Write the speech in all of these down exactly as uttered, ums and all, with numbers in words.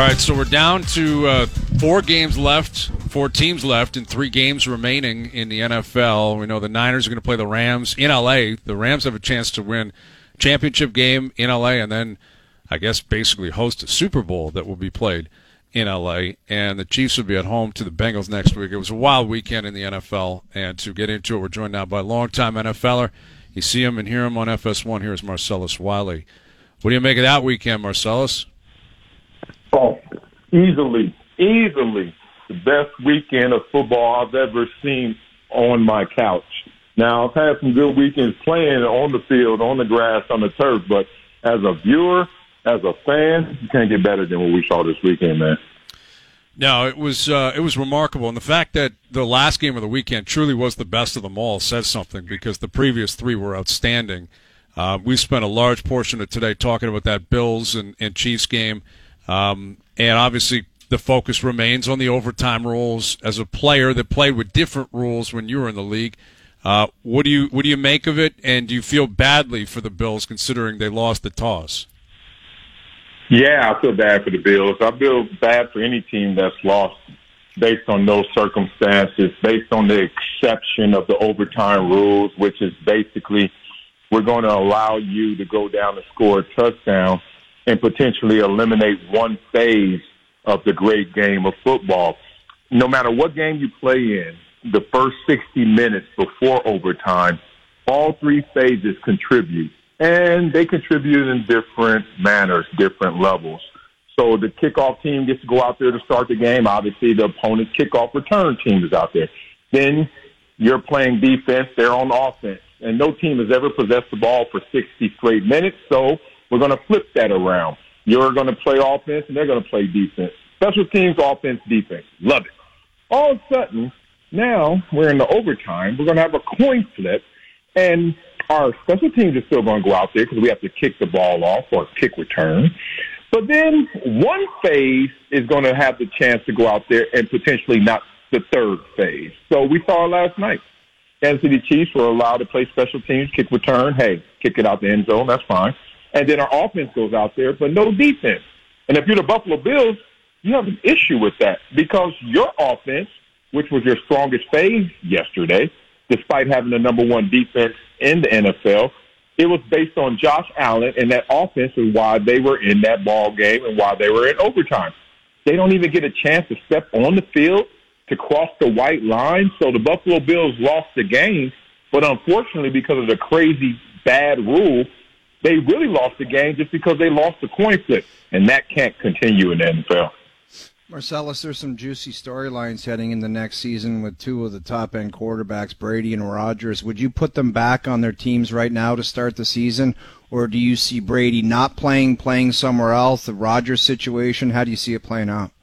All right, so we're down to uh, four games left, four teams left, and three games remaining in the N F L. We know the Niners are going to play the Rams in L A. The Rams have a chance to win a championship game in L A, and then I guess basically host a Super Bowl that will be played in L A. And the Chiefs will be at home to the Bengals next week. It was a wild weekend in the N F L, and to get into it, we're joined now by a longtime NFLer. You see him and hear him on F S one. Here's Marcellus Wiley. What do you make of that weekend, Marcellus? Oh, easily, easily the best weekend of football I've ever seen on my couch. Now, I've had some good weekends playing on the field, on the grass, on the turf, but as a viewer, as a fan, you can't get better than what we saw this weekend, man. No, it was uh, it was remarkable, and the fact that the last game of the weekend truly was the best of them all says something, because the previous three were outstanding. Uh, we spent a large portion of today talking about that Bills and, and Chiefs game. Um, and obviously the focus remains on the overtime rules. As a player that played with different rules when you were in the league, uh, what do you what do you make of it? And do you feel badly for the Bills considering they lost the toss? Yeah, I feel bad for the Bills. I feel bad for any team that's lost based on those circumstances, based on the exception of the overtime rules, which is basically we're going to allow you to go down and score a touchdown and potentially eliminate one phase of the great game of football. No matter what game you play in, the first sixty minutes before overtime, all three phases contribute. And they contribute in different manners, different levels. So the kickoff team gets to go out there to start the game. Obviously, the opponent's kickoff return team is out there. Then you're playing defense. They're on offense. And no team has ever possessed the ball for sixty straight minutes, so we're going to flip that around. You're going to play offense, and they're going to play defense. Special teams, offense, defense. Love it. All of a sudden, now we're in the overtime. We're going to have a coin flip, and our special teams are still going to go out there because we have to kick the ball off or kick return. But then one phase is going to have the chance to go out there and potentially not the third phase. So we saw it last night. Kansas City Chiefs were allowed to play special teams, kick return. Hey, kick it out the end zone. That's fine. And then our offense goes out there, but no defense. And if you're the Buffalo Bills, you have an issue with that because your offense, which was your strongest phase yesterday, despite having the number one defense in the N F L, it was based on Josh Allen, and that offense is why they were in that ball game and why they were in overtime. They don't even get a chance to step on the field to cross the white line. So the Buffalo Bills lost the game, but unfortunately, because of the crazy bad rule, they really lost the game just because they lost the coin flip, and that can't continue in the N F L. Marcellus, there's some juicy storylines heading in the next season with two of the top-end quarterbacks, Brady and Rodgers. Would you put them back on their teams right now to start the season, or do you see Brady not playing, playing somewhere else, the Rodgers situation? How do you see it playing out?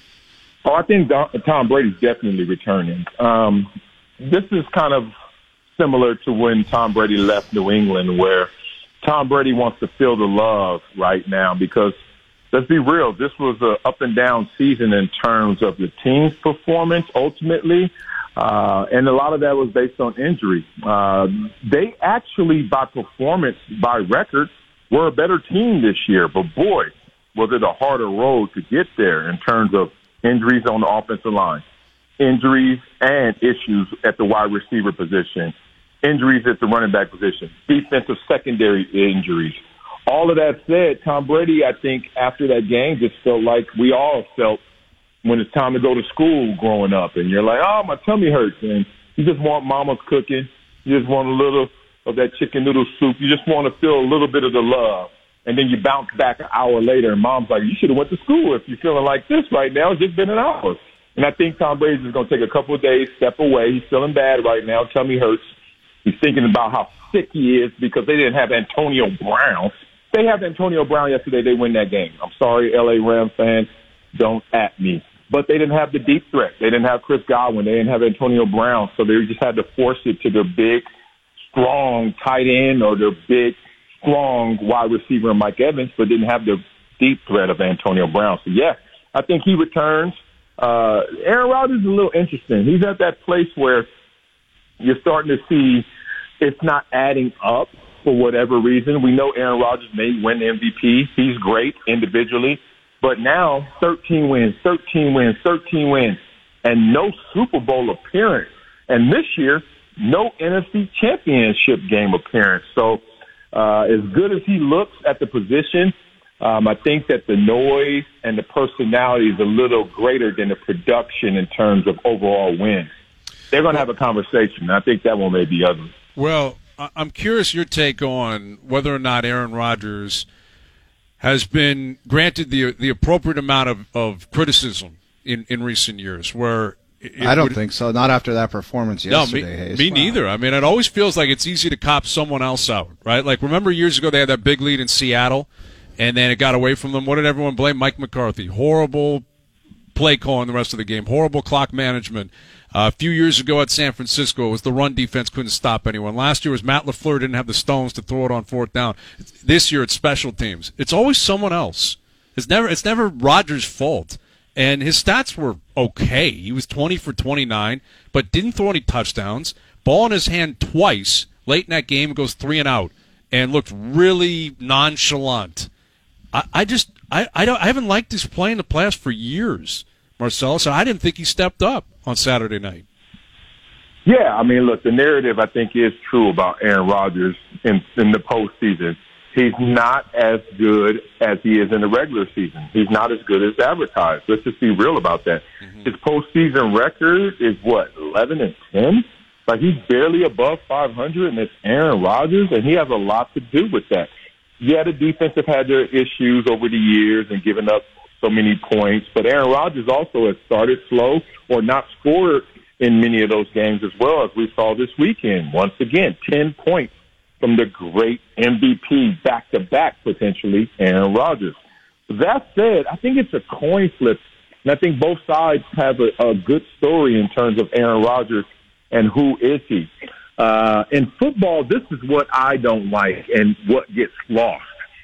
Oh, I think Tom Brady's definitely returning. Um, this is kind of similar to when Tom Brady left New England, where Tom Brady wants to feel the love right now because, let's be real, this was an up-and-down season in terms of the team's performance ultimately, uh, and a lot of that was based on injury. Uh, they actually, by performance, by record, were a better team this year, but boy, was it a harder road to get there in terms of injuries on the offensive line, injuries and issues at the wide receiver position, injuries at the running back position, defensive secondary injuries. All of that said, Tom Brady, I think, after that game just felt like we all felt when it's time to go to school growing up. And you're like, oh, my tummy hurts. And you just want mama's cooking. You just want a little of that chicken noodle soup. You just want to feel a little bit of the love. And then you bounce back an hour later, and mom's like, you should have went to school if you're feeling like this right now. It's just been an hour. And I think Tom Brady's is going to take a couple of days, step away. He's feeling bad right now. Tummy hurts. He's thinking about how sick he is because they didn't have Antonio Brown. They have Antonio Brown yesterday. They win that game. I'm sorry, L A Rams fans, don't at me. But they didn't have the deep threat. They didn't have Chris Godwin. They didn't have Antonio Brown. So they just had to force it to their big, strong tight end or their big, strong wide receiver Mike Evans, but didn't have the deep threat of Antonio Brown. So, yeah, I think he returns. Uh, Aaron Rodgers is a little interesting. He's at that place where you're starting to see it's not adding up for whatever reason. We know Aaron Rodgers may win the M V P. He's great individually. But now, thirteen wins, thirteen wins, thirteen wins, and no Super Bowl appearance. And this year, no N F C Championship game appearance. So uh, as good as he looks at the position, um, I think that the noise and the personality is a little greater than the production in terms of overall wins. They're going to have a conversation. I think that one may be ugly. Well, I'm curious your take on whether or not Aaron Rodgers has been granted the the appropriate amount of, of criticism in, in recent years, where it I don't would, think so. Not after that performance yesterday, no, me, Hayes. me Wow. neither. I mean, it always feels like it's easy to cop someone else out, right? Like, remember years ago they had that big lead in Seattle, and then it got away from them. What did everyone blame? Mike McCarthy. Horrible play calling the rest of the game. Horrible clock management. Uh, a few years ago at San Francisco, it was the run defense couldn't stop anyone. Last year was Matt LaFleur didn't have the stones to throw it on fourth down. This year it's special teams. It's always someone else. It's never it's never Rodgers' fault. And his stats were okay. He was twenty for twenty-nine, but didn't throw any touchdowns. Ball in his hand twice late in that game, goes three and out, and looked really nonchalant. I, I just I I, don't, I haven't liked his play in the playoffs for years, Marcellus, and I didn't think he stepped up on Saturday night. Yeah, I mean, look, the narrative I think is true about Aaron Rodgers in, in the postseason. He's not as good as he is in the regular season. He's not as good as advertised. Let's just be real about that. Mm-hmm. His postseason record is what, eleven and ten? Like, he's barely above five hundred, and it's Aaron Rodgers, and he has a lot to do with that. Yeah, the defense have had their issues over the years and given up so many points, but Aaron Rodgers also has started slow or not scored in many of those games as well, as we saw this weekend. Once again, ten points from the great M V P back-to-back, potentially, Aaron Rodgers. That said, I think it's a coin flip, and I think both sides have a, a good story in terms of Aaron Rodgers and who is he. Uh, in football, this is what I don't like and what gets lost.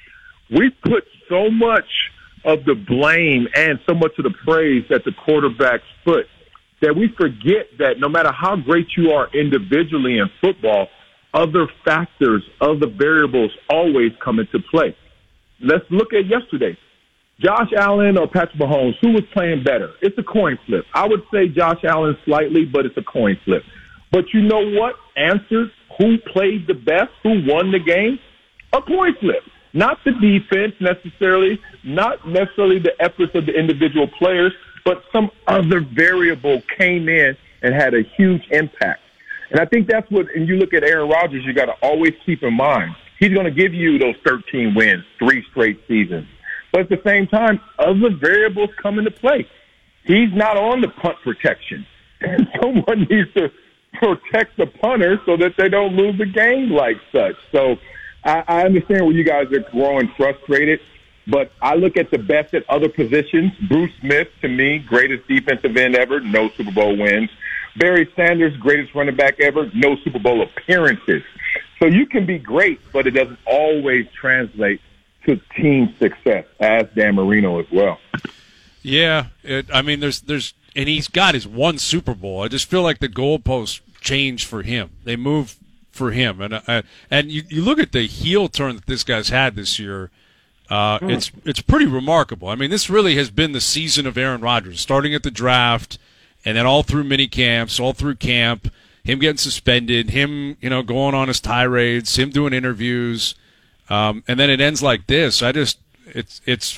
We put so much of the blame and so much of the praise at the quarterback's foot that we forget that no matter how great you are individually in football, other factors, other variables always come into play. Let's look at yesterday. Josh Allen or Patrick Mahomes, who was playing better? It's a coin flip. I would say Josh Allen slightly, but it's a coin flip. But you know what answers who played the best, who won the game? A coin flip. Not the defense necessarily, not necessarily the efforts of the individual players, but some other variable came in and had a huge impact. And I think that's what, and you look at Aaron Rodgers, you got to always keep in mind. He's going to give you those thirteen wins, three straight seasons. But at the same time, other variables come into play. He's not on the punt protection. And someone needs to protect the punter so that they don't lose the game like such. So I, I understand where you guys are growing frustrated, but I look at the best at other positions. Bruce Smith, to me, greatest defensive end ever, no Super Bowl wins. Barry Sanders, greatest running back ever, no Super Bowl appearances. So you can be great, but it doesn't always translate to team success, as Dan Marino as well. Yeah, it, I mean, there's, there's, and he's got his one Super Bowl. I just feel like the goalposts changed for him. They move for him, and uh, and you, you look at the heel turn that this guy's had this year. Uh, mm. It's it's pretty remarkable. I mean, this really has been the season of Aaron Rodgers, starting at the draft, and then all through mini camps, all through camp. Him getting suspended, him you know going on his tirades, him doing interviews. Um, and then it ends like this. I just, it's, it's,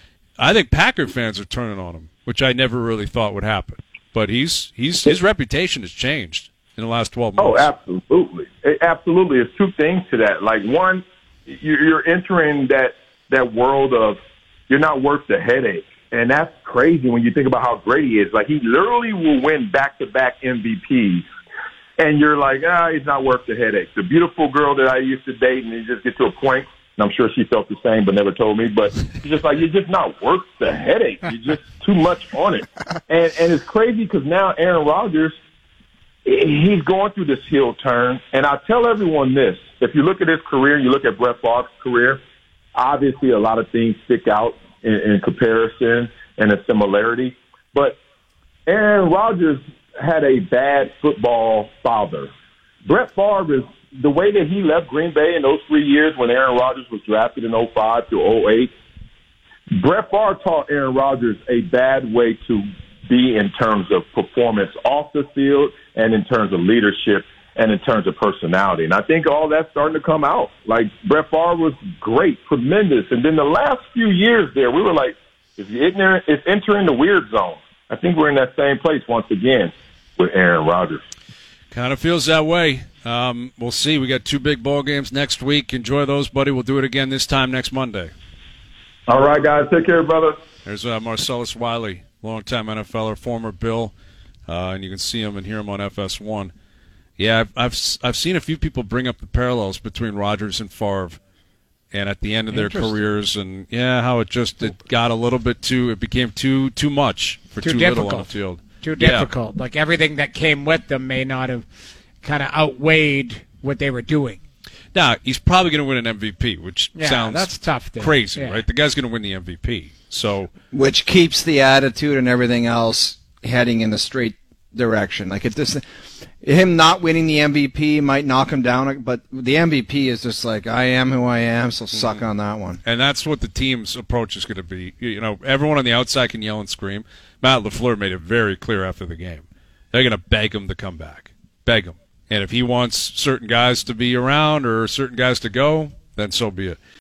I think Packer fans are turning on him, which I never really thought would happen. But he's, he's, his reputation has changed in the last twelve months. Oh, absolutely. Absolutely. There's two things to that. Like, one, you're entering that, that world of you're not worth the headache. And that's crazy when you think about how great he is. Like, he literally will win back-to-back M V Ps. And you're like, ah, he's not worth the headache. The beautiful girl that I used to date, and you just get to a point, and I'm sure she felt the same but never told me, but it's just like, you're just not worth the headache. You're just too much on it. And, and it's crazy because now Aaron Rodgers, he's going through this heel turn. And I tell everyone this. If you look at his career, you look at Brett Favre's career, obviously a lot of things stick out in, in comparison and a similarity. But Aaron Rodgers had a bad football father. Brett Favre is the way that he left Green Bay in those three years when Aaron Rodgers was drafted in oh five to oh eight. Brett Favre taught Aaron Rodgers a bad way to be in terms of performance off the field and in terms of leadership and in terms of personality. And I think all that's starting to come out. Like, Brett Favre was great, tremendous. And then the last few years there, we were like, it's, ignorant, it's entering the weird zone. I think we're in that same place once again with Aaron Rodgers. Kind of feels that way. Um, we'll see. We got two big ball games next week. Enjoy those, buddy. We'll do it again this time next Monday. All right, guys. Take care, brother. There's uh, Marcellus Wiley, longtime N F L er, former Bill, uh, and you can see him and hear him on F S one. Yeah, I've, I've I've seen a few people bring up the parallels between Rodgers and Favre, and at the end of their careers, and yeah, how it just it got a little bit too, it became too too much for too, too little on the field. Too yeah. difficult. Like everything that came with them may not have kind of outweighed what they were doing. Now he's probably going to win an M V P, which yeah, sounds that's tough. Then. Crazy, yeah. right? The guy's going to win the M V P, so which keeps the attitude and everything else heading in the straight direction. Like it this. Him not winning the M V P might knock him down, but the M V P is just like, I am who I am, so suck on that one. And that's what the team's approach is going to be. You know, everyone on the outside can yell and scream. Matt LaFleur made it very clear after the game. They're going to beg him to come back. Beg him. And if he wants certain guys to be around or certain guys to go, then so be it.